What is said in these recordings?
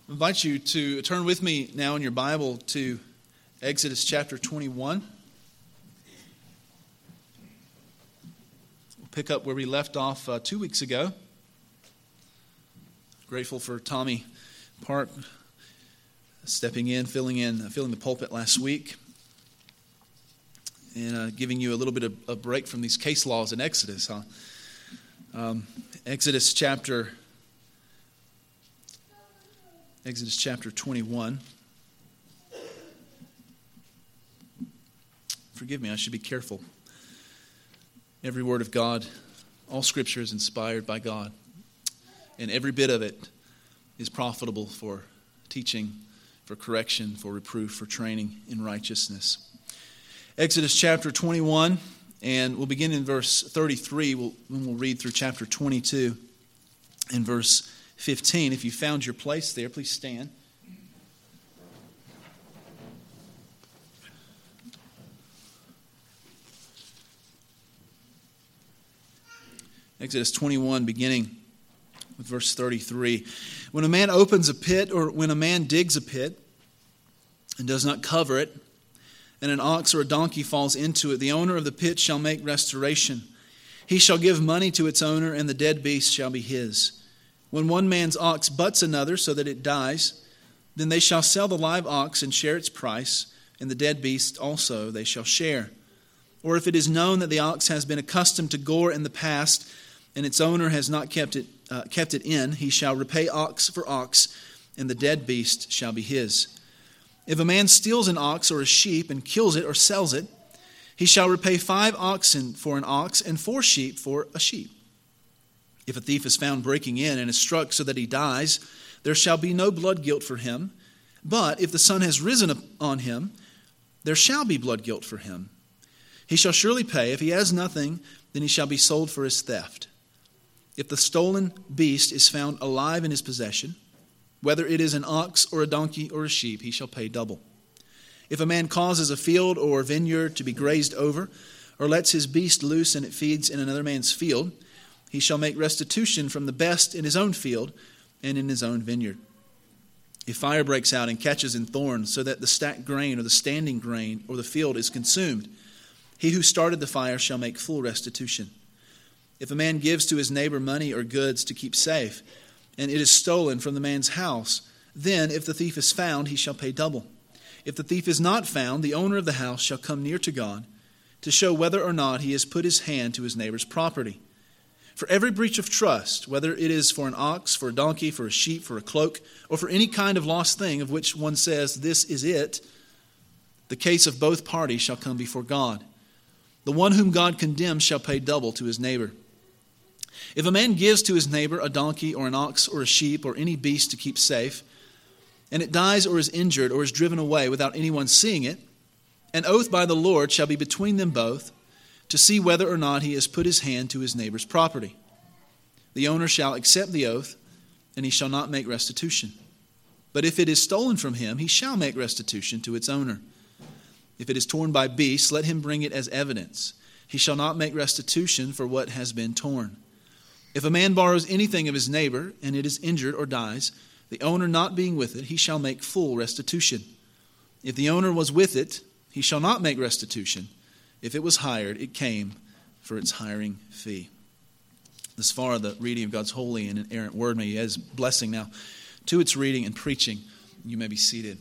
I invite you to turn with me now in your Bible to Exodus chapter 21. We'll pick up where we left off 2 weeks ago. Grateful for Tommy Park stepping in, filling the pulpit last week, and giving you a little bit of a break from these case laws in Exodus. Exodus chapter 21. Forgive me, I should be careful. Every word of God, all Scripture is inspired by God, and every bit of it is profitable for teaching, for correction, for reproof, for training in righteousness. Exodus chapter 21, and we'll begin in verse 33. We'll read through chapter 22 and verse 15. If you found your place there, please stand. Exodus 21, beginning with verse 33. When a man opens a pit, or when a man digs a pit and does not cover it, and an ox or a donkey falls into it, the owner of the pit shall make restoration. He shall give money to its owner, and the dead beast shall be his. When one man's ox butts another so that it dies, then they shall sell the live ox and share its price, and the dead beast also they shall share. Or if it is known that the ox has been accustomed to gore in the past, and its owner has not kept it in, he shall repay ox for ox, and the dead beast shall be his. If a man steals an ox or a sheep and kills it or sells it, he shall repay 5 oxen for an ox and 4 sheep for a sheep. If a thief is found breaking in and is struck so that he dies, there shall be no blood guilt for him. But if the sun has risen on him, there shall be blood guilt for him. He shall surely pay. If he has nothing, then he shall be sold for his theft. If the stolen beast is found alive in his possession, whether it is an ox or a donkey or a sheep, he shall pay double. If a man causes a field or vineyard to be grazed over, or lets his beast loose and it feeds in another man's field, he shall make restitution from the best in his own field and in his own vineyard. If fire breaks out and catches in thorns, so that the stacked grain or the standing grain or the field is consumed, he who started the fire shall make full restitution. If a man gives to his neighbor money or goods to keep safe, and it is stolen from the man's house, then if the thief is found, he shall pay double. If the thief is not found, the owner of the house shall come near to God to show whether or not he has put his hand to his neighbor's property. For every breach of trust, whether it is for an ox, for a donkey, for a sheep, for a cloak, or for any kind of lost thing of which one says, "This is it," the case of both parties shall come before God. The one whom God condemns shall pay double to his neighbor. If a man gives to his neighbor a donkey or an ox or a sheep or any beast to keep safe, and it dies or is injured or is driven away without anyone seeing it, an oath by the Lord shall be between them both, to see whether or not he has put his hand to his neighbor's property. The owner shall accept the oath, and he shall not make restitution. But if it is stolen from him, he shall make restitution to its owner. If it is torn by beasts, let him bring it as evidence. He shall not make restitution for what has been torn. If a man borrows anything of his neighbor, and it is injured or dies, the owner not being with it, he shall make full restitution. If the owner was with it, he shall not make restitution. If it was hired, it came for its hiring fee. Thus far, the reading of God's holy and inerrant word. May He add His blessing now to its reading and preaching. You may be seated.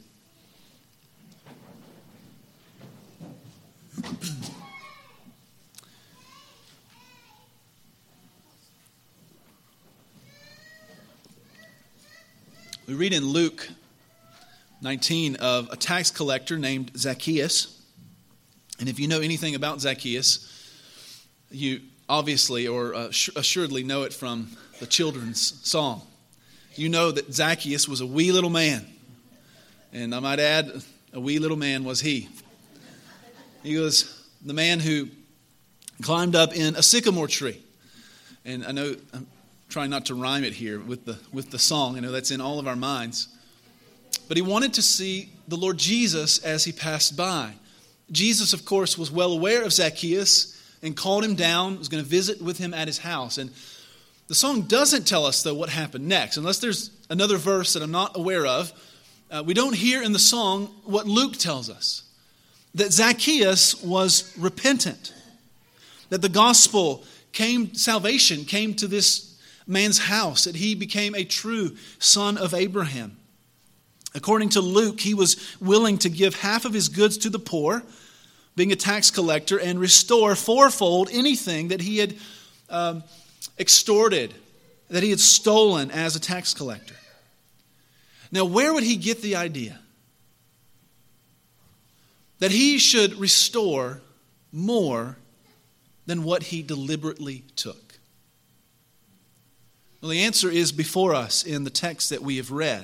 We read in Luke 19 of a tax collector named Zacchaeus. And if you know anything about Zacchaeus, you obviously or assuredly know it from the children's song. You know that Zacchaeus was a wee little man. And I might add, a wee little man was he. He was the man who climbed up in a sycamore tree. And I know I'm trying not to rhyme it here with the song. I know that's in all of our minds. But he wanted to see the Lord Jesus as he passed by. Jesus, of course, was well aware of Zacchaeus and called him down, was going to visit with him at his house. And The song doesn't tell us, though, what happened next. Unless there's another verse that I'm not aware of, we don't hear in the song what Luke tells us. That Zacchaeus was repentant. That the gospel salvation came to this man's house. That he became a true son of Abraham. According to Luke, he was willing to give half of his goods to the poor, being a tax collector, and restore fourfold anything that he had extorted, that he had stolen as a tax collector. Now, where would he get the idea that he should restore more than what he deliberately took? Well, the answer is before us in the text that we have read.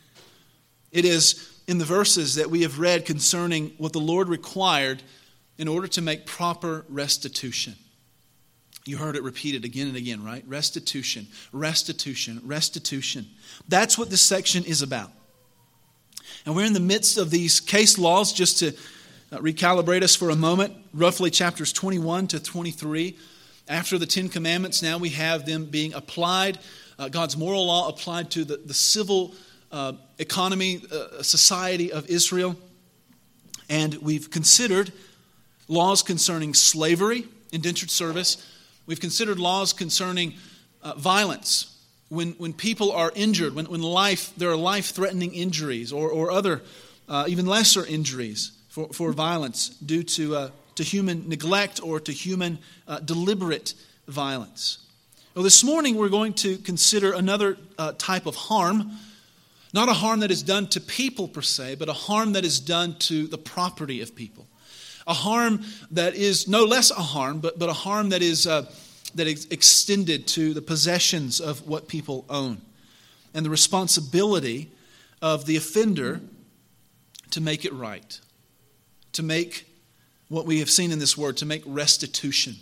It is in the verses that we have read concerning what the Lord required in order to make proper restitution. You heard it repeated again and again, right? Restitution, restitution, restitution. That's what this section is about. And we're in the midst of these case laws, just to recalibrate us for a moment, roughly chapters 21 to 23. After the Ten Commandments, now we have them being applied, God's moral law applied to the civil economy, society of Israel. And we've considered laws concerning slavery, indentured service. We've considered laws concerning violence. When people are injured, when there are life-threatening injuries or other even lesser injuries for violence due to human neglect or to human deliberate violence. Well, this morning we're going to consider another type of harm. Not a harm that is done to people per se, but a harm that is done to the property of people. A harm that is no less a harm, but a harm that is extended to the possessions of what people own. And the responsibility of the offender to make it right. To make what we have seen in this word, to make restitution.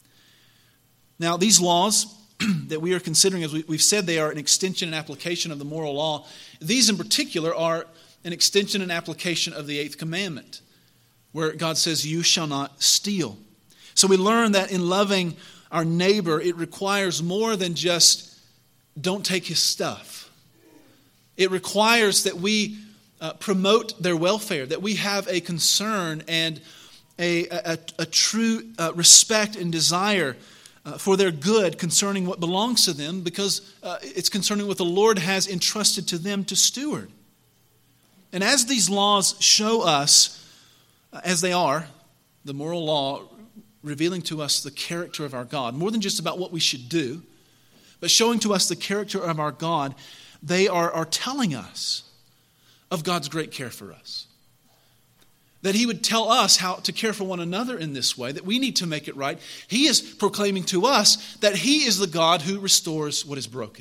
Now, these laws that we are considering, as we've said, they are an extension and application of the moral law. These in particular are an extension and application of the 8th commandment, where God says, "You shall not steal." So we learn that in loving our neighbor, it requires more than just don't take his stuff. It requires that we promote their welfare, that we have a concern and a true respect and desire for their good concerning what belongs to them, because it's concerning what the Lord has entrusted to them to steward. And as these laws show us, as they are, the moral law revealing to us the character of our God, more than just about what we should do, but showing to us the character of our God, they are telling us of God's great care for us. That He would tell us how to care for one another in this way, that we need to make it right. He is proclaiming to us that He is the God who restores what is broken.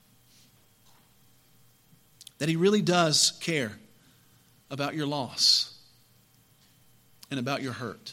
That He really does care about your loss and about your hurt.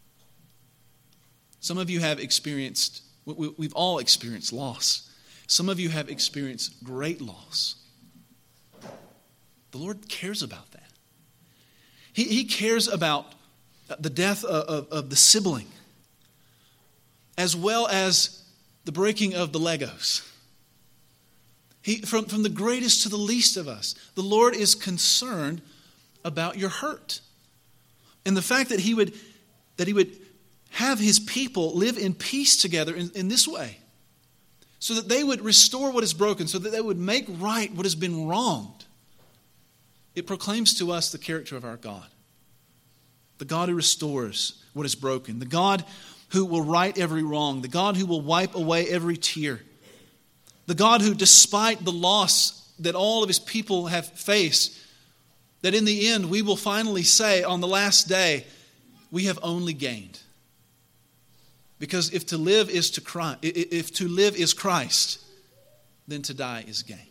Some of you have experienced, we've all experienced loss. Some of you have experienced great loss. The Lord cares about that. He cares about the death of the sibling, as well as the breaking of the Legos. From the greatest to the least of us, the Lord is concerned about your hurt. And the fact that He would have His people live in peace together in this way, so that they would restore what is broken, so that they would make right what has been wronged. It proclaims to us the character of our God. The God who restores what is broken. The God who will right every wrong. The God who will wipe away every tear. The God who, despite the loss that all of His people have faced, that in the end we will finally say on the last day, we have only gained. Because if to live is Christ, then to die is gain.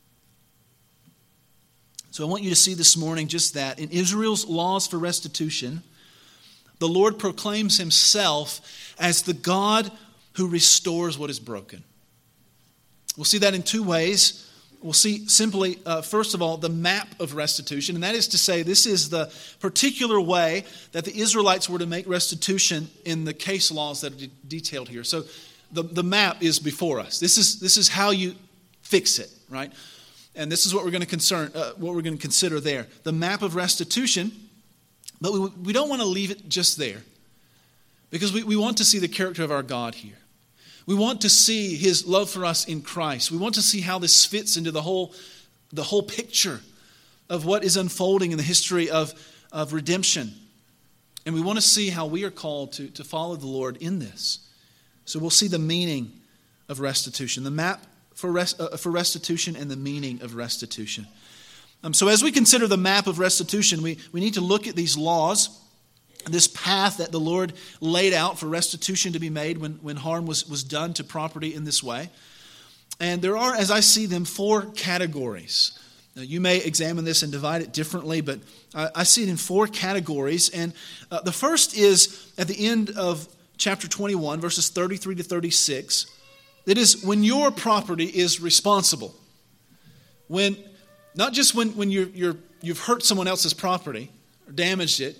So I want you to see this morning just that. In Israel's laws for restitution, the Lord proclaims Himself as the God who restores what is broken. We'll see that in two ways. We'll see simply, first of all, the map of restitution. And that is to say, this is the particular way that the Israelites were to make restitution in the case laws that are detailed here. So the map is before us. This is how you fix it, right? And this is what we're going to consider there. The map of restitution, but we don't want to leave it just there. Because we want to see the character of our God here. We want to see his love for us in Christ. We want to see how this fits into the whole picture of what is unfolding in the history of redemption. And we want to see how we are called to follow the Lord in this. So we'll see the meaning of restitution, the map for restitution and the meaning of restitution. So as we consider the map of restitution, we need to look at these laws, this path that the Lord laid out for restitution to be made when harm was done to property in this way. And there are, as I see them, 4 categories. Now, you may examine this and divide it differently, but I see it in 4 categories. And the first is at the end of chapter 21, verses 33 to 36. It is when your property is responsible. Not just when you've hurt someone else's property or damaged it,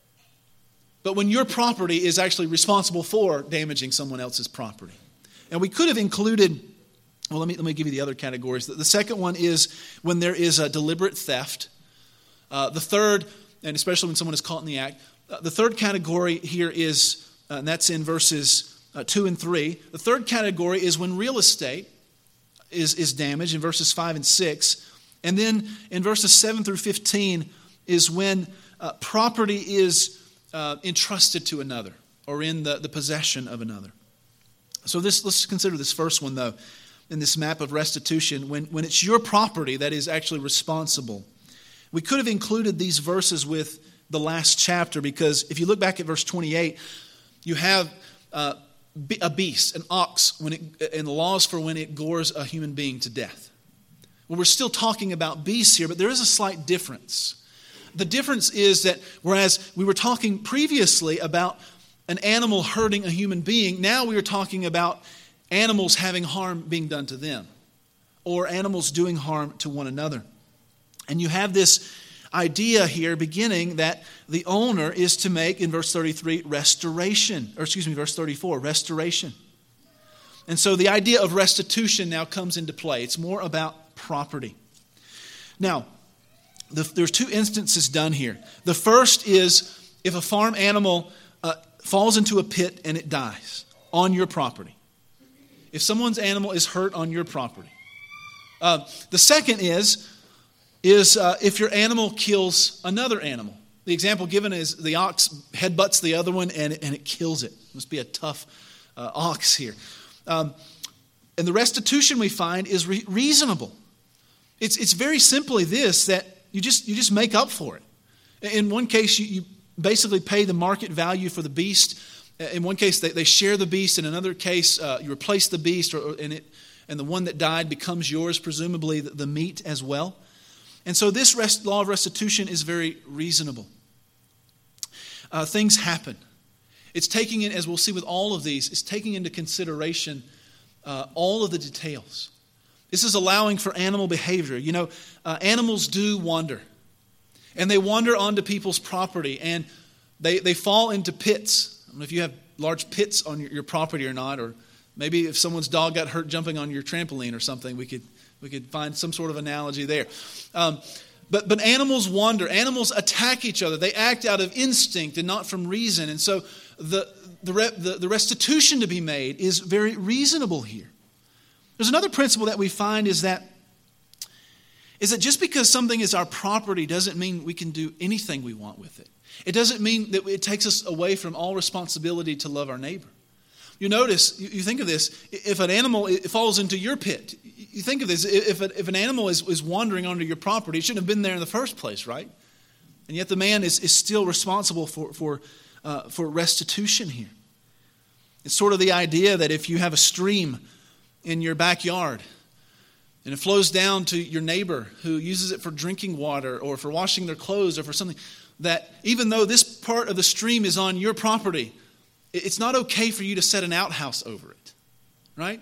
but when your property is actually responsible for damaging someone else's property. And we could have included, well, let me give you the other categories. The second one is when there is a deliberate theft. The third, and especially when someone is caught in the act, the third category here is, and that's in verses 2 and 3. The third category is when real estate is damaged in verses 5 and 6. And then in verses 7 through 15 is when property is entrusted to another or in the possession of another. So let's consider this first one, though, in this map of restitution, when it's your property that is actually responsible. We could have included these verses with the last chapter, because if you look back at verse 28, you have a beast, an ox, and the laws for when it gores a human being to death. Well, we're still talking about beasts here, but there is a slight difference. The difference is that whereas we were talking previously about an animal hurting a human being, now we are talking about animals having harm being done to them, or animals doing harm to one another. And you have this idea here beginning that the owner is to make, in verse 33, verse 34, restoration. And so the idea of restitution now comes into play. It's more about property. Now, there's 2 instances done here. The first is if a farm animal falls into a pit and it dies on your property. If someone's animal is hurt on your property. The second is if your animal kills another animal. The example given is the ox headbutts the other one and it kills it. It must be a tough ox here. And the restitution we find is reasonable. It's very simply this, that you just make up for it. In one case, you basically pay the market value for the beast. In one case, they share the beast. In another case, you replace the beast, and the one that died becomes yours, presumably the meat as well. And so this law of restitution is very reasonable. Things happen. It's taking in, as we'll see with all of these, it's taking into consideration all of the details. This is allowing for animal behavior. You know, animals do wander. And they wander onto people's property. And they fall into pits. I don't know if you have large pits on your property or not. Or maybe if someone's dog got hurt jumping on your trampoline or something, we could find some sort of analogy there. But animals wander. Animals attack each other. They act out of instinct and not from reason. And so the restitution to be made is very reasonable here. There's another principle that we find is that just because something is our property doesn't mean we can do anything we want with it. It doesn't mean that it takes us away from all responsibility to love our neighbor. You notice, you think of this, if an animal falls into your pit, you think of this, if an animal is wandering onto your property, it shouldn't have been there in the first place, right? And yet the man is still responsible for restitution here. It's sort of the idea that if you have a stream in your backyard and it flows down to your neighbor who uses it for drinking water or for washing their clothes or for something, that even though this part of the stream is on your property, it's not okay for you to set an outhouse over it, right?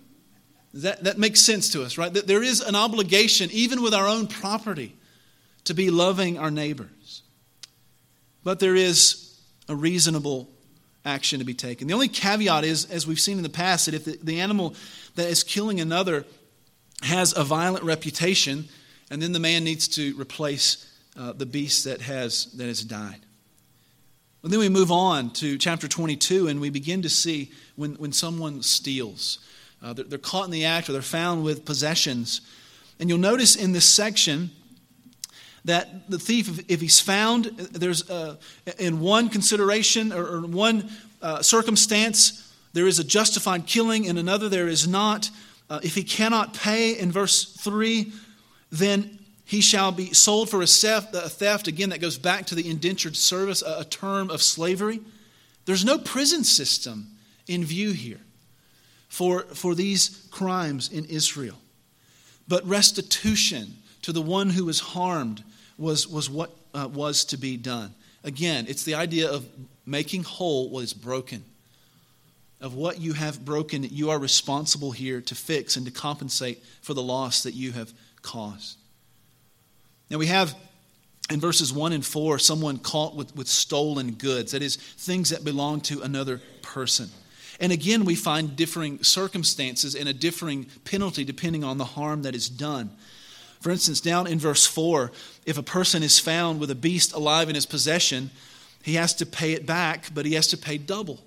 That makes sense to us, right? That there is an obligation, even with our own property, to be loving our neighbors. But there is a reasonable action to be taken. The only caveat is, as we've seen in the past, that if the animal that is killing another has a violent reputation, and then the man needs to replace the beast that has died. And then we move on to chapter 22, and we begin to see when someone steals. They're caught in the act, or they're found with possessions. And you'll notice in this section that the thief, if he's found, there's in one consideration or one circumstance, there is a justified killing. In another, there is not. If he cannot pay, in verse 3, then he shall be sold for a theft. Again, that goes back to the indentured service, a term of slavery. There's no prison system in view here for these crimes in Israel. But restitution to the one who was harmed was what was to be done. Again, it's the idea of making whole what is broken. Of what you have broken, you are responsible here to fix and to compensate for the loss that you have caused. Now we have in verses 1 and 4 someone caught with stolen goods. That is, things that belong to another person. And again, we find differing circumstances and a differing penalty depending on the harm that is done. For instance, down in verse 4, if a person is found with a beast alive in his possession, he has to pay it back, but he has to pay double.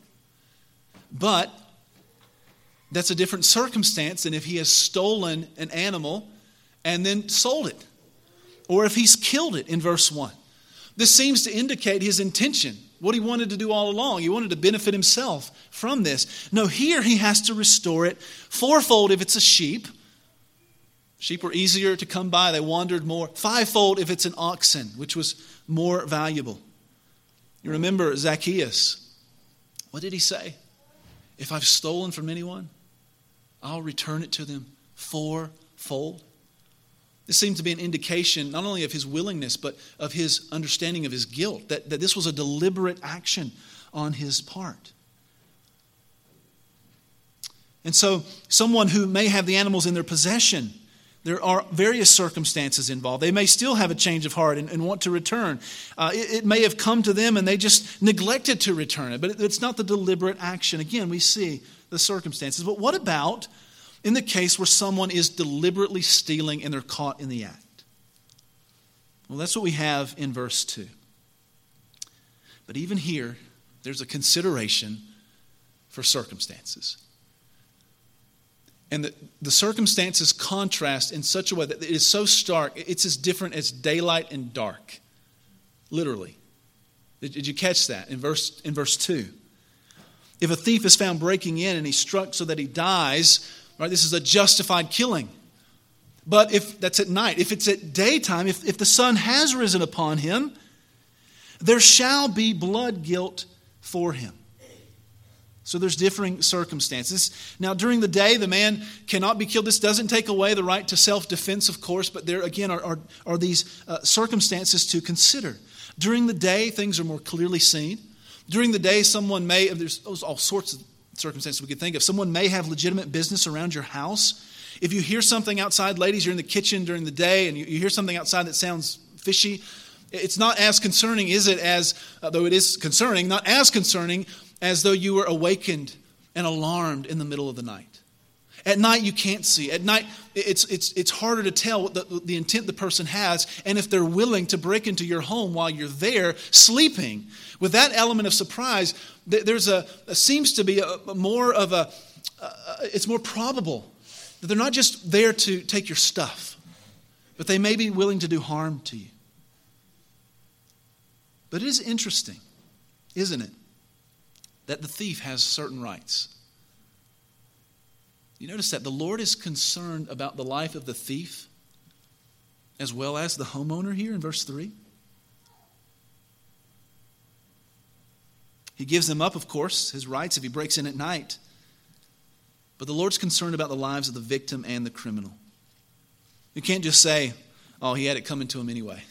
But that's a different circumstance than if he has stolen an animal and then sold it, or if he's killed it in verse 1. This seems to indicate his intention, what he wanted to do all along. He wanted to benefit himself from this. No, here he has to restore it fourfold if it's a sheep. Sheep were easier to come by, they wandered more. Fivefold if it's an oxen, which was more valuable. You remember Zacchaeus. What did he say? If I've stolen from anyone, I'll return it to them fourfold. This seemed to be an indication not only of his willingness, but of his understanding of his guilt, that this was a deliberate action on his part. And so someone who may have the animals in their possession, there are various circumstances involved. They may still have a change of heart and want to return. It may have come to them and they just neglected to return it, but it's not the deliberate action. Again, we see the circumstances. But what about in the case where someone is deliberately stealing and they're caught in the act? Well, that's what we have in verse 2. But even here, there's a consideration for circumstances. And the circumstances contrast in such a way that it is so stark, it's as different as daylight and dark. Literally. Did you catch that in verse 2? If a thief is found breaking in and he's struck so that he dies, right, this is a justified killing. But if that's at night, if it's at daytime, if the sun has risen upon him, there shall be blood guilt for him. So there's differing circumstances. Now, during the day, the man cannot be killed. This doesn't take away the right to self-defense, of course, but there again are these circumstances to consider. During the day, things are more clearly seen. During the day, someone may, there's all sorts of circumstances we could think of. Someone may have legitimate business around your house. If you hear something outside, ladies, you're in the kitchen during the day and you hear something outside that sounds fishy, it's not as concerning, is it, as, though it is concerning, not as concerning as though you were awakened and alarmed in the middle of the night. At night, you can't see. At night, it's harder to tell what the intent the person has and if they're willing to break into your home while you're there sleeping. With that element of surprise, there's seems to be it's more probable that they're not just there to take your stuff, but they may be willing to do harm to you. But it is interesting, isn't it, that the thief has certain rights. You notice that the Lord is concerned about the life of the thief as well as the homeowner here in verse 3. He gives them up, of course, his rights if he breaks in at night. But the Lord's concerned about the lives of the victim and the criminal. You can't just say, oh, he had it coming to him anyway.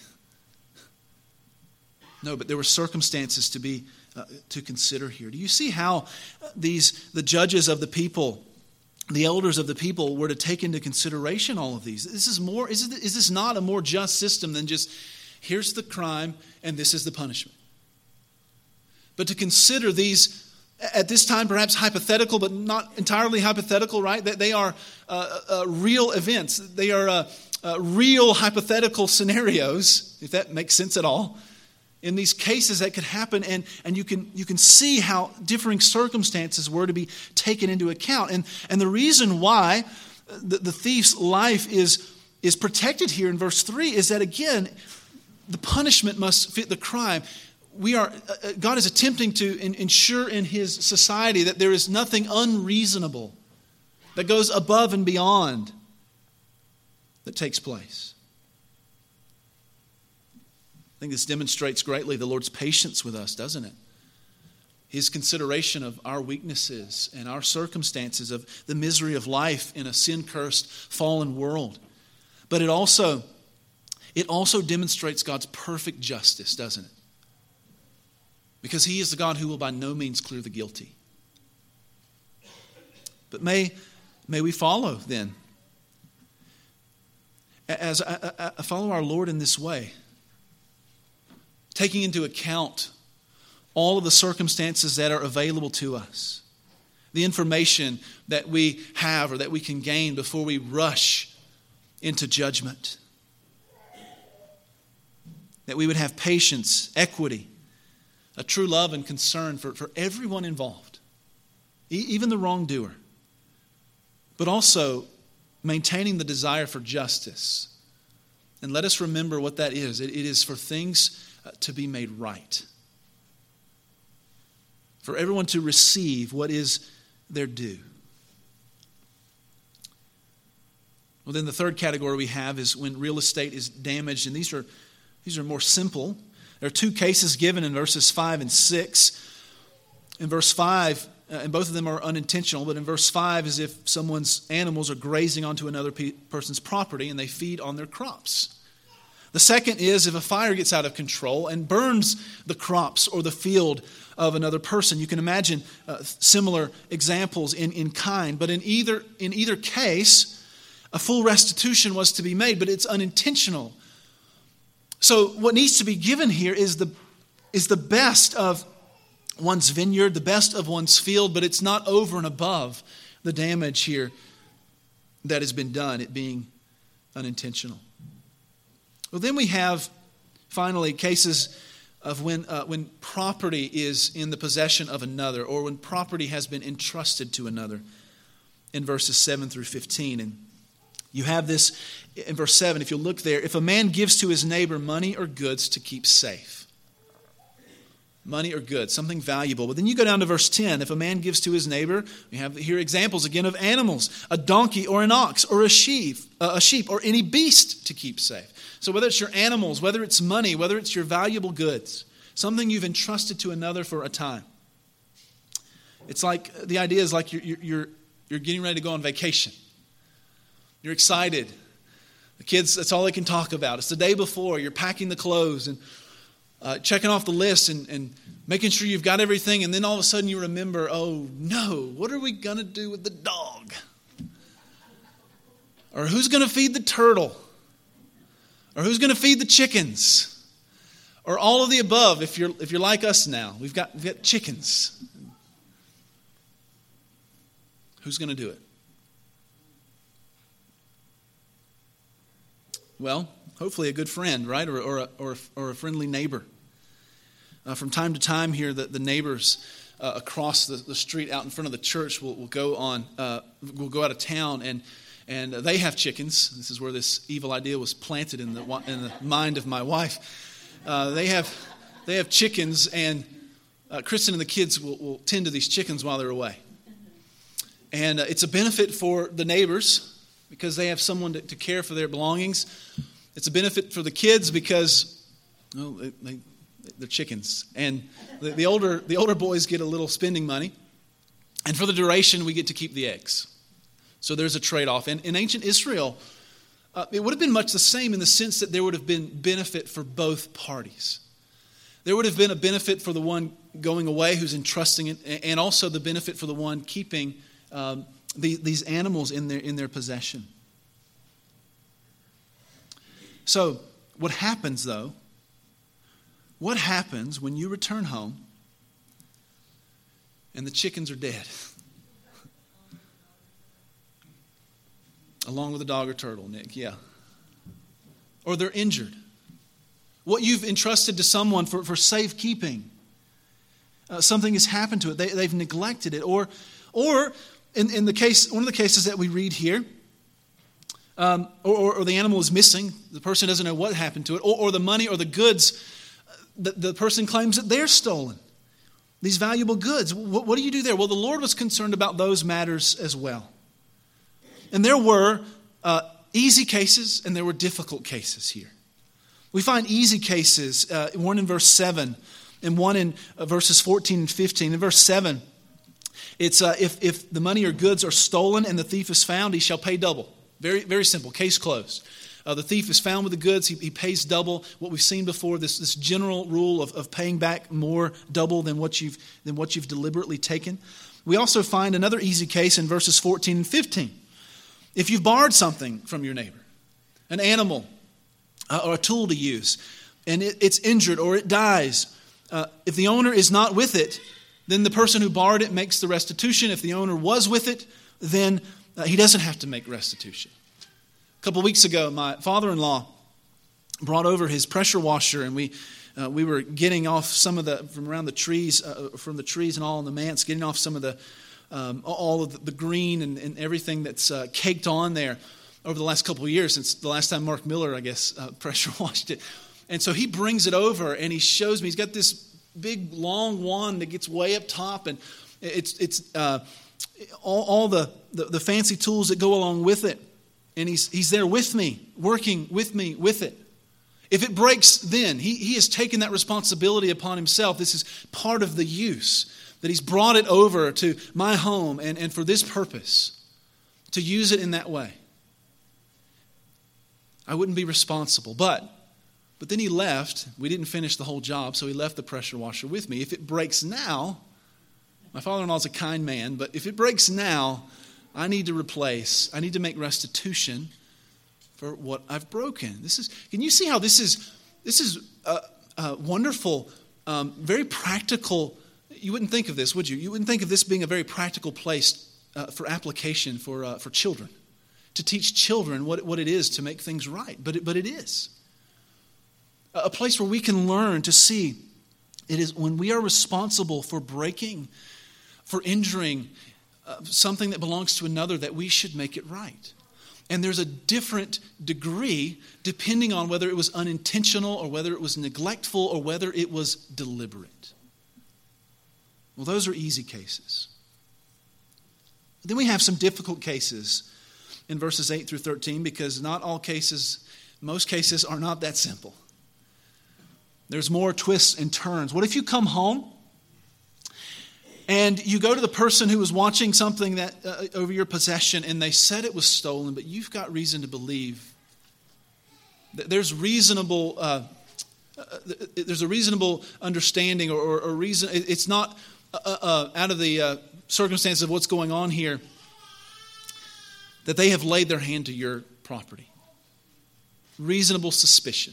No, but there were circumstances to consider here. Do you see how the judges of the people, the elders of the people, were to take into consideration all of these? Is this not a more just system than just here's the crime and this is the punishment? But to consider these at this time perhaps hypothetical, but not entirely hypothetical, right? They are real events. They are real hypothetical scenarios, if that makes sense at all. In these cases that could happen, and you can see how differing circumstances were to be taken into account. And the reason why the thief's life is protected here in verse 3 is that, again, the punishment must fit the crime. God is attempting to ensure in his society that there is nothing unreasonable that goes above and beyond that takes place. I think this demonstrates greatly the Lord's patience with us, doesn't it? His consideration of our weaknesses and our circumstances, of the misery of life in a sin-cursed, fallen world. But it also demonstrates God's perfect justice, doesn't it? Because he is the God who will by no means clear the guilty. But may we follow then, as I follow our Lord in this way, taking into account all of the circumstances that are available to us, the information that we have or that we can gain before we rush into judgment. That we would have patience, equity, a true love and concern for everyone involved, even the wrongdoer, but also maintaining the desire for justice. And let us remember what that is. It is for things to be made right. For everyone to receive what is their due. Well, then the third category we have is when real estate is damaged, and these are more simple. There are two cases given in verses 5 and 6. In verse 5, and both of them are unintentional, but in verse 5 is if someone's animals are grazing onto another person's property and they feed on their crops. The second is if a fire gets out of control and burns the crops or the field of another person. You can imagine similar examples in kind, but in either case, a full restitution was to be made, but it's unintentional. So what needs to be given here is the best of one's vineyard, the best of one's field, but it's not over and above the damage here that has been done, it being unintentional. Well, then we have, finally, cases of when property is in the possession of another, or when property has been entrusted to another, in verses 7 through 15. And you have this in verse 7, if you'll look there, if a man gives to his neighbor money or goods to keep safe. Money or goods, something valuable. But then you go down to verse 10. If a man gives to his neighbor, we have here examples again of animals, a donkey or an ox or a sheep or any beast to keep safe. So whether it's your animals, whether it's money, whether it's your valuable goods, something you've entrusted to another for a time. It's like, the idea is like you're getting ready to go on vacation. You're excited. The kids, that's all they can talk about. It's the day before. You're packing the clothes and checking off the list and making sure you've got everything. And then all of a sudden you remember, oh no, what are we going to do with the dog? Or who's going to feed the turtle? Or who's going to feed the chickens? Or all of the above, if you're like us now. We've got chickens. Who's going to do it? Well, hopefully a good friend, right? Or a friendly neighbor. From time to time here, the neighbors across the street out in front of the church will go out of town and they have chickens. This is where this evil idea was planted in the mind of my wife. They have chickens, and Kristen and the kids will tend to these chickens while they're away. And it's a benefit for the neighbors because they have someone to care for their belongings. It's a benefit for the kids because they're chickens, and the older boys get a little spending money, and for the duration we get to keep the eggs. So there's a trade-off. And in ancient Israel, it would have been much the same in the sense that there would have been benefit for both parties. There would have been a benefit for the one going away who's entrusting it, and also the benefit for the one keeping these animals in their possession. So what happens, though? What happens when you return home and the chickens are dead. Along with a dog or turtle, Nick, yeah. Or they're injured. What you've entrusted to someone for safekeeping, something has happened to it. They've neglected it. Or in the case, one of the cases that we read here, or the animal is missing. The person doesn't know what happened to it. Or the money or the goods, the person claims that they're stolen. These valuable goods. What do you do there? Well, the Lord was concerned about those matters as well. And there were easy cases and there were difficult cases here. We find easy cases, one in verse 7 and one in verses 14 and 15. In verse 7, it's if the money or goods are stolen and the thief is found, he shall pay double. Very, very simple. Case closed. The thief is found with the goods. He pays double. What we've seen before, this general rule of paying back more, double than what you've deliberately taken. We also find another easy case in verses 14 and 15. If you've borrowed something from your neighbor, an animal or a tool to use, and it's injured or it dies, if the owner is not with it, then the person who borrowed it makes the restitution. If the owner was with it, then he doesn't have to make restitution. A couple of weeks ago, my father-in-law brought over his pressure washer, and we were getting off some of from around the trees, from the trees and all in the manse, getting off some of all of the green and everything that's caked on there over the last couple of years since the last time Mark Miller, I guess, pressure washed it. And so he brings it over and he shows me. He's got this big long wand that gets way up top, and it's all the fancy tools that go along with it. And he's there with me, working with me with it. If it breaks, then he has taken that responsibility upon himself. This is part of the use, that he's brought it over to my home and for this purpose, to use it in that way. I wouldn't be responsible. But then he left. We didn't finish the whole job, so he left the pressure washer with me. If it breaks now, my father-in-law is a kind man, but if it breaks now, I need to replace. I need to make restitution for what I've broken. Can you see how this is a wonderful, very practical. You wouldn't think of this, would you? You wouldn't think of this being a very practical place for application for children, to teach children what it is to make things right. But it is a place where we can learn to see. It is when we are responsible for breaking, for injuring something that belongs to another, that we should make it right. And there's a different degree depending on whether it was unintentional or whether it was neglectful or whether it was deliberate. Well, those are easy cases. Then we have some difficult cases in verses 8 through 13, because not all cases, most cases are not that simple. There's more twists and turns. What if you come home and you go to the person who was watching something that over your possession, and they said it was stolen, but you've got reason to believe that there's reasonable, there's a reasonable understanding or reason. It's not out of the circumstances of what's going on here, that they have laid their hand to your property. Reasonable suspicion.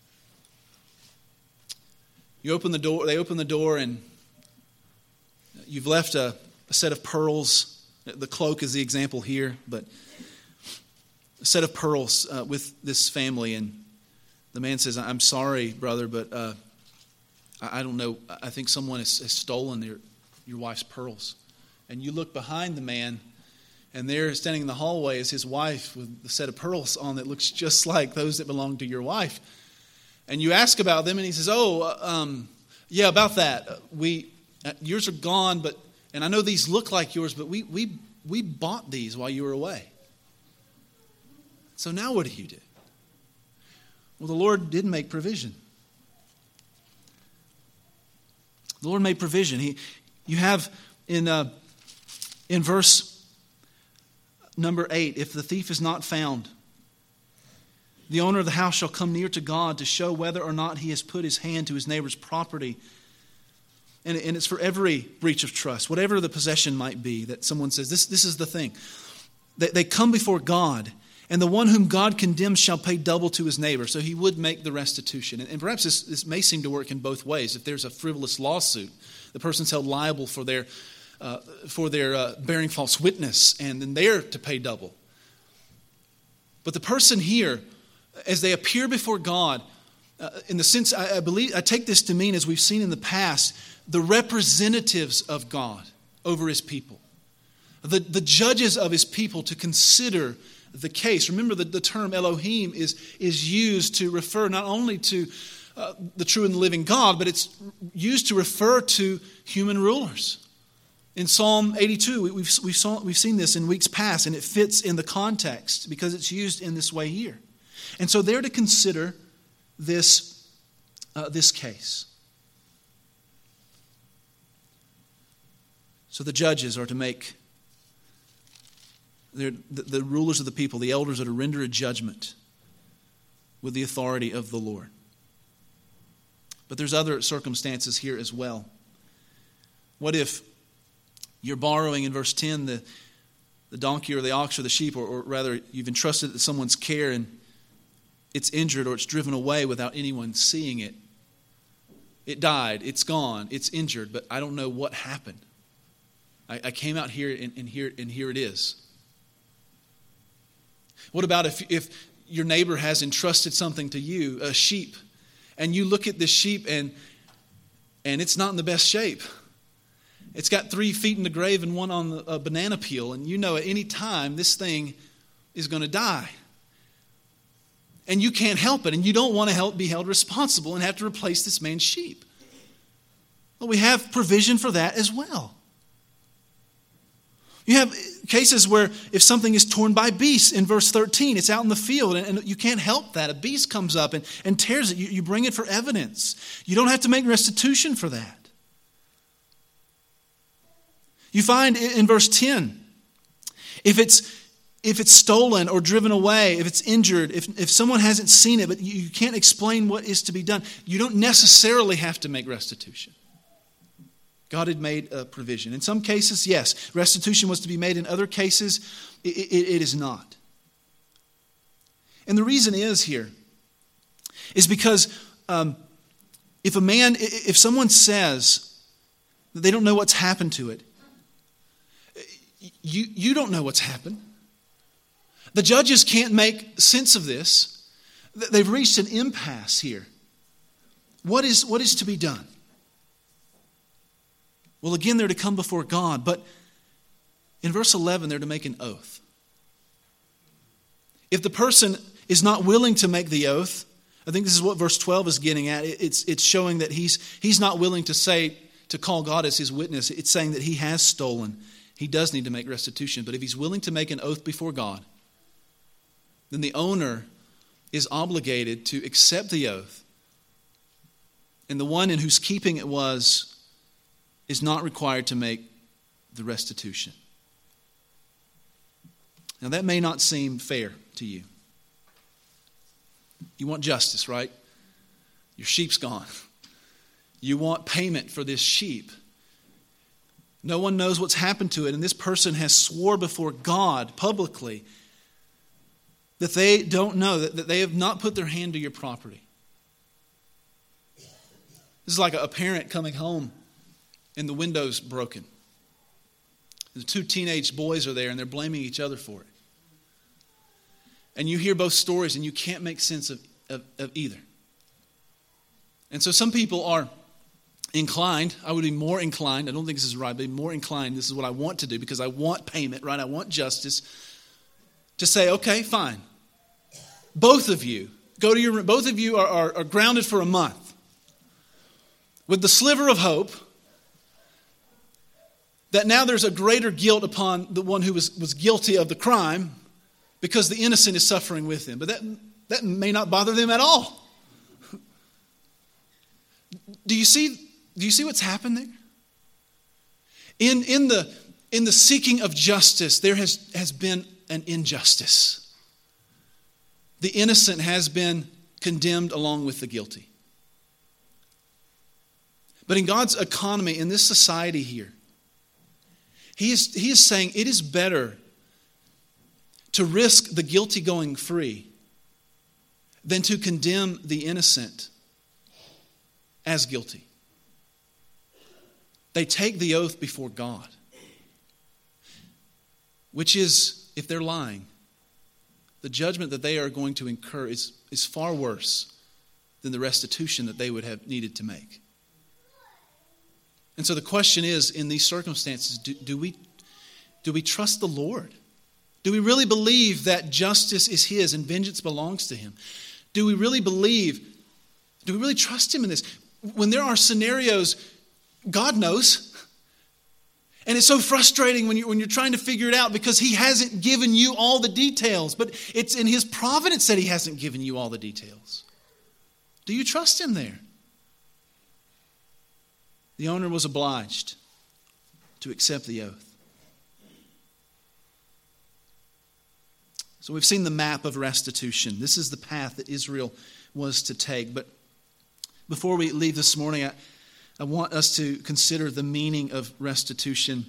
You open the door. They open the door, and you've left a set of pearls. The cloak is the example here, but a set of pearls with this family. And the man says, "I'm sorry, brother, but I don't know. I think someone has stolen your wife's pearls." And you look behind the man, and there, standing in the hallway, is his wife with a set of pearls on that looks just like those that belong to your wife. And you ask about them, and he says, yeah, about that. Yours are gone, and I know these look like yours, but we bought these while you were away. So now what do you do? Well, the Lord did make provision. The Lord made provision. You have in verse number 8, if the thief is not found, the owner of the house shall come near to God to show whether or not he has put his hand to his neighbor's property. And it's for every breach of trust, whatever the possession might be, that someone says, this is the thing. They come before God, and the one whom God condemns shall pay double to his neighbor. So he would make the restitution. And perhaps this may seem to work in both ways. If there's a frivolous lawsuit, the person's held liable for their bearing false witness, and then they're to pay double. But the person here, as they appear before God, in the sense, I take this to mean, as we've seen in the past, the representatives of God over his people, the judges of his people to consider the case. Remember that the term Elohim is used to refer not only to the true and the living God, but it's used to refer to human rulers. In Psalm 82, we've seen this in weeks past, and it fits in the context because it's used in this way here. And so they're to consider this case. So the judges are to make, the rulers of the people, the elders are to render a judgment with the authority of the Lord. But there's other circumstances here as well. What if you're borrowing, in verse 10, the donkey or the ox or the sheep, or rather you've entrusted it to someone's care and it's injured or it's driven away without anyone seeing it? It died, it's gone, it's injured, but I don't know what happened. I came out here and here it is. What about if your neighbor has entrusted something to you, a sheep, and you look at this sheep and it's not in the best shape? It's got 3 feet in the grave and 1 on a banana peel, and you know at any time this thing is going to die. And you can't help it, and you don't want to be held responsible and have to replace this man's sheep. Well, we have provision for that as well. You have cases where if something is torn by beasts, in verse 13, it's out in the field and you can't help that. A beast comes up and tears it. You bring it for evidence. You don't have to make restitution for that. You find in verse 10, if it's stolen or driven away, if it's injured, if someone hasn't seen it, but you can't explain what is to be done, you don't necessarily have to make restitution. God had made a provision. In some cases, yes, restitution was to be made. In other cases, it is not. And the reason is because if someone says that they don't know what's happened to it, you don't know what's happened. The judges can't make sense of this. They've reached an impasse here. What is to be done? Well, again, they're to come before God, but in verse 11, they're to make an oath. If the person is not willing to make the oath, I think this is what verse 12 is getting at. It's showing that he's not willing to call God as his witness. It's saying that he has stolen. He does need to make restitution. But if he's willing to make an oath before God, then the owner is obligated to accept the oath. And the one in whose keeping it was is not required to make the restitution. Now that may not seem fair to you. You want justice, right? Your sheep's gone. You want payment for this sheep. No one knows what's happened to it, and this person has swore before God publicly that they don't know, that they have not put their hand to your property. This is like a parent coming home and the window's broken. The 2 teenage boys are there and they're blaming each other for it. And you hear both stories and you can't make sense of either. And so some people are inclined, I would be more inclined, I don't think this is right, but more inclined, this is what I want to do because I want payment, right? I want justice, to say, okay, fine. Both of you, go to your room. Both of you are grounded for a month with the sliver of hope that now there's a greater guilt upon the one who was guilty of the crime because the innocent is suffering with him. But that may not bother them at all. Do you see what's happened there? In the seeking of justice, there has been an injustice. The innocent has been condemned along with the guilty. But in God's economy, in this society here, He is saying it is better to risk the guilty going free than to condemn the innocent as guilty. They take the oath before God. which is, if they're lying, the judgment that they are going to incur is far worse than the restitution that they would have needed to make. And so the question is, in these circumstances, do we trust the Lord? Do we really believe that justice is His and vengeance belongs to Him? Do we really trust Him in this? When there are scenarios, God knows. And it's so frustrating when you're trying to figure it out because He hasn't given you all the details. But it's in His providence that He hasn't given you all the details. Do you trust Him there? The owner was obliged to accept the oath. So we've seen the map of restitution. This is the path that Israel was to take. But before we leave this morning, I want us to consider the meaning of restitution.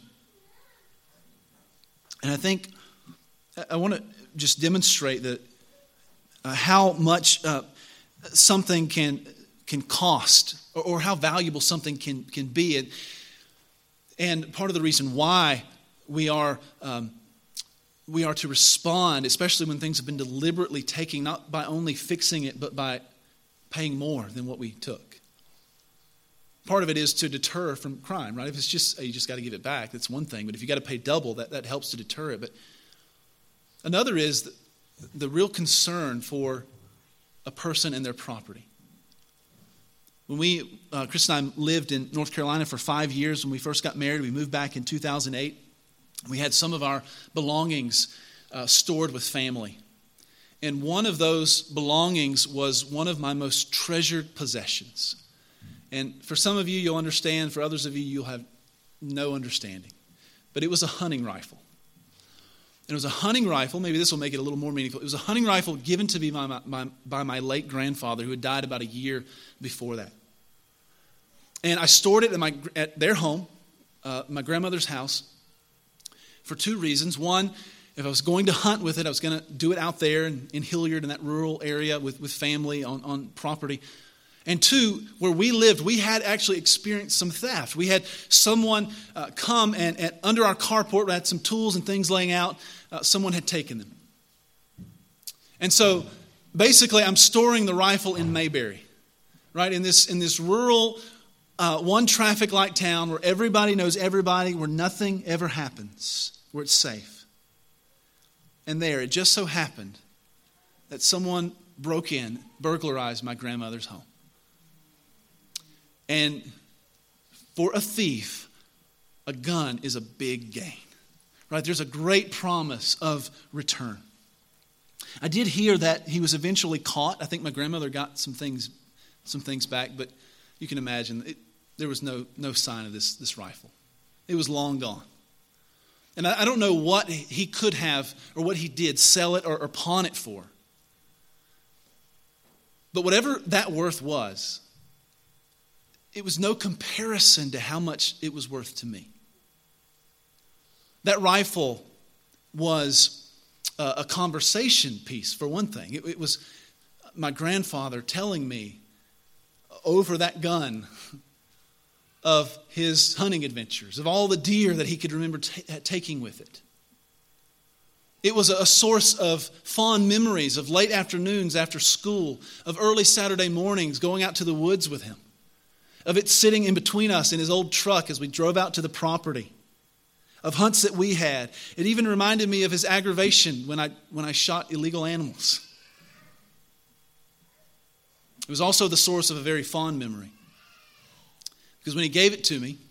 And I think I want to just demonstrate that how much something can cost, or how valuable something can be. And part of the reason why we are to respond, especially when things have been deliberately taken, not by only fixing it, but by paying more than what we took. Part of it is to deter from crime, right? If it's just, you just got to give it back, that's one thing. But if you got to pay double, that helps to deter it. But another is the real concern for a person and their property. When Chris and I lived in North Carolina for 5 years, when we first got married, we moved back in 2008. We had some of our belongings stored with family. And one of those belongings was one of my most treasured possessions. And for some of you, you'll understand. For others of you, you'll have no understanding. But it was a hunting rifle. And it was a hunting rifle. Maybe this will make it a little more meaningful. It was a hunting rifle given to me by my late grandfather, who had died about a year before that. And I stored it at their home, my grandmother's house, for two reasons. One, if I was going to hunt with it, I was going to do it out there in Hilliard, in that rural area with family on property. And two, where we lived, we had actually experienced some theft. We had someone come and under our carport, we had some tools and things laying out. Someone had taken them. And so basically I'm storing the rifle in Mayberry, right? In this rural, one traffic light town where everybody knows everybody, where nothing ever happens, where it's safe. And there, it just so happened that someone broke in, burglarized my grandmother's home. And for a thief, a gun is a big gain, right? There's a great promise of return. I did hear that he was eventually caught. I think my grandmother got some things back, but you can imagine there was no sign of this rifle. It was long gone. And I don't know what he could have, or what he did, sell it or pawn it for. But whatever that worth was, it was no comparison to how much it was worth to me. That rifle was a conversation piece, for one thing. It was my grandfather telling me over that gun of his hunting adventures, of all the deer that he could remember taking with it. It was a source of fond memories of late afternoons after school, of early Saturday mornings going out to the woods with him, of it sitting in between us in his old truck as we drove out to the property, of hunts that we had. It even reminded me of his aggravation when I shot illegal animals. It was also the source of a very fond memory, because when he gave it to me,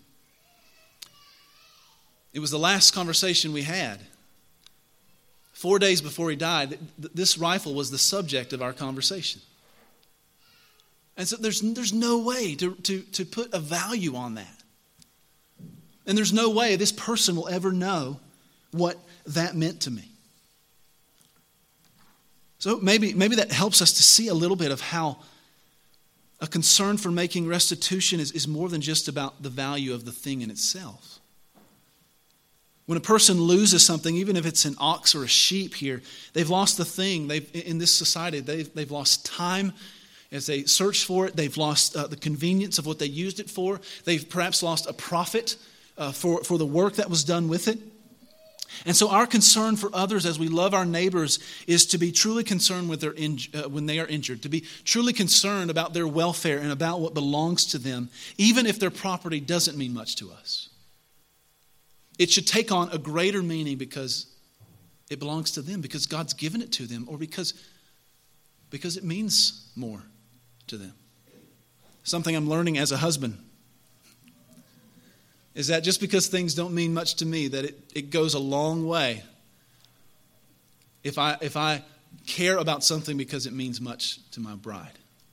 it was the last conversation we had. 4 days before he died, this rifle was the subject of our conversation. And so there's no way to put a value on that. And there's no way this person will ever know what that meant to me. So maybe that helps us to see a little bit of how a concern for making restitution is more than just about the value of the thing in itself. When a person loses something, even if it's an ox or a sheep here, they've lost the thing. In this society, they've lost time as they search for it. They've lost the convenience of what they used it for. They've perhaps lost a profit for the work that was done with it. And so our concern for others as we love our neighbors is to be truly concerned with when they are injured, to be truly concerned about their welfare and about what belongs to them, even if their property doesn't mean much to us. It should take on a greater meaning because it belongs to them, because God's given it to them, or because it means more to them. Something I'm learning as a husband is that just because things don't mean much to me, that it goes a long way if I care about something because it means much to my bride.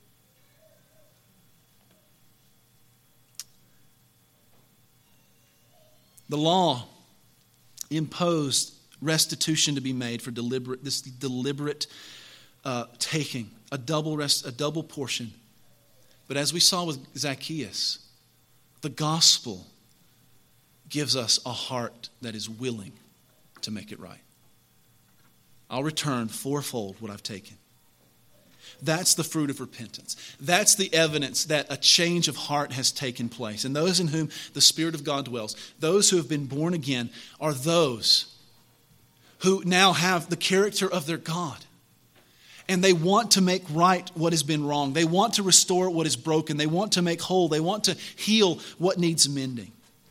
The law imposed restitution to be made for this deliberate taking, a double portion. But as we saw with Zacchaeus, the gospel gives us a heart that is willing to make it right. I'll return fourfold what I've taken. That's the fruit of repentance. That's the evidence that a change of heart has taken place. And those in whom the Spirit of God dwells, those who have been born again, are those who now have the character of their God. And they want to make right what has been wrong. They want to restore what is broken. They want to make whole. They want to heal what needs mending.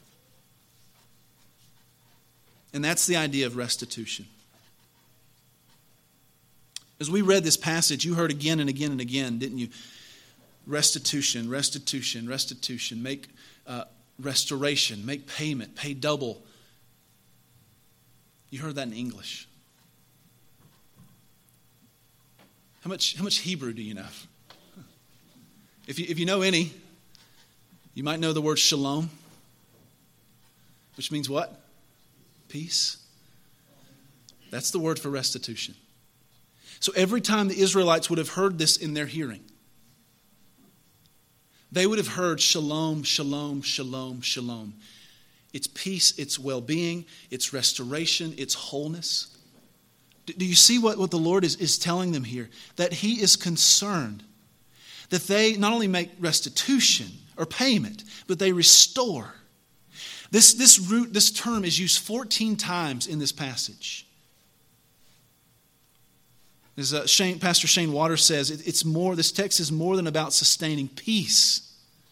And that's the idea of restitution. As we read this passage, you heard again and again and again, didn't you? Restitution, restitution, restitution. Make restoration, make payment, pay double. You heard that in English. How much Hebrew do you know? If you know any, you might know the word shalom, which means what? Peace. That's the word for restitution. So every time the Israelites would have heard this in their hearing, they would have heard shalom, shalom, shalom, shalom. It's peace, it's well-being, it's restoration, it's wholeness. Do you see what the Lord is telling them here? That He is concerned that they not only make restitution or payment, but they restore. This term is used 14 times in this passage. As Pastor Shane Waters says, this text is more than about sustaining peace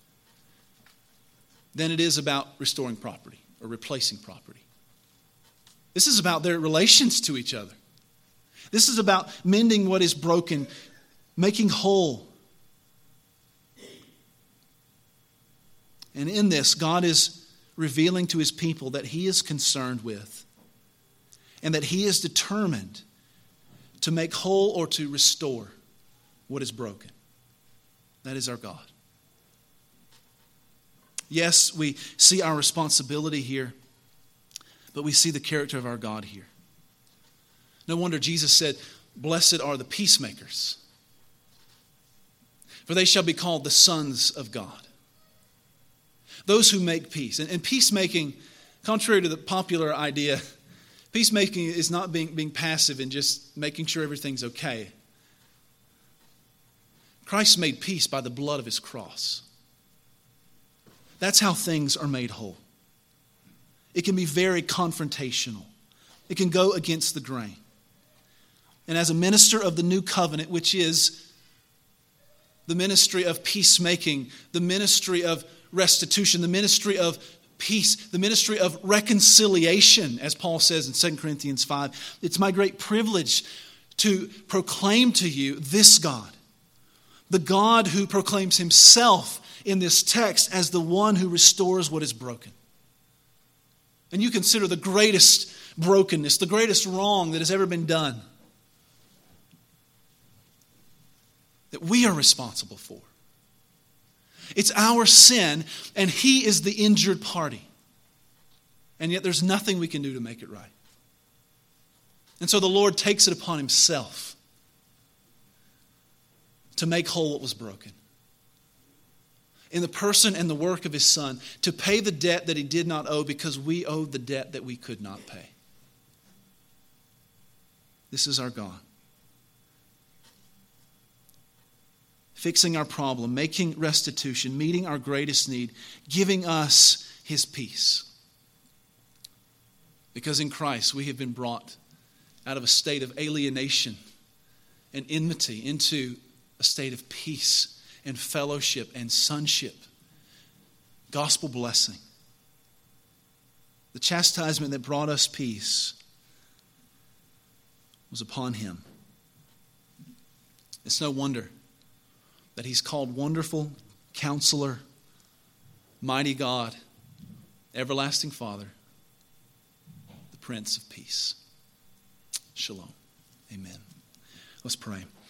than it is about restoring property or replacing property. This is about their relations to each other. This is about mending what is broken, making whole. And in this, God is revealing to His people that He is concerned with and that He is determined to make whole or to restore what is broken. That is our God. Yes, we see our responsibility here, but we see the character of our God here. No wonder Jesus said, "Blessed are the peacemakers, for they shall be called the sons of God." Those who make peace. And peacemaking, contrary to the popular idea, peacemaking is not being passive and just making sure everything's okay. Christ made peace by the blood of His cross. That's how things are made whole. It can be very confrontational. It can go against the grain. And as a minister of the new covenant, which is the ministry of peacemaking, the ministry of restitution, the ministry of peace, the ministry of reconciliation, as Paul says in 2 Corinthians 5. It's my great privilege to proclaim to you this God, the God who proclaims Himself in this text as the one who restores what is broken. And you consider the greatest brokenness, the greatest wrong that has ever been done, that we are responsible for. It's our sin, and He is the injured party. And yet there's nothing we can do to make it right. And so the Lord takes it upon Himself to make whole what was broken. In the person and the work of His Son, to pay the debt that He did not owe because we owed the debt that we could not pay. This is our God. Fixing our problem, making restitution, meeting our greatest need, giving us His peace. Because in Christ we have been brought out of a state of alienation and enmity into a state of peace and fellowship and sonship. Gospel blessing. The chastisement that brought us peace was upon him. It's no wonder that he's called Wonderful Counselor, Mighty God, Everlasting Father, the Prince of Peace. Shalom. Amen. Let's pray.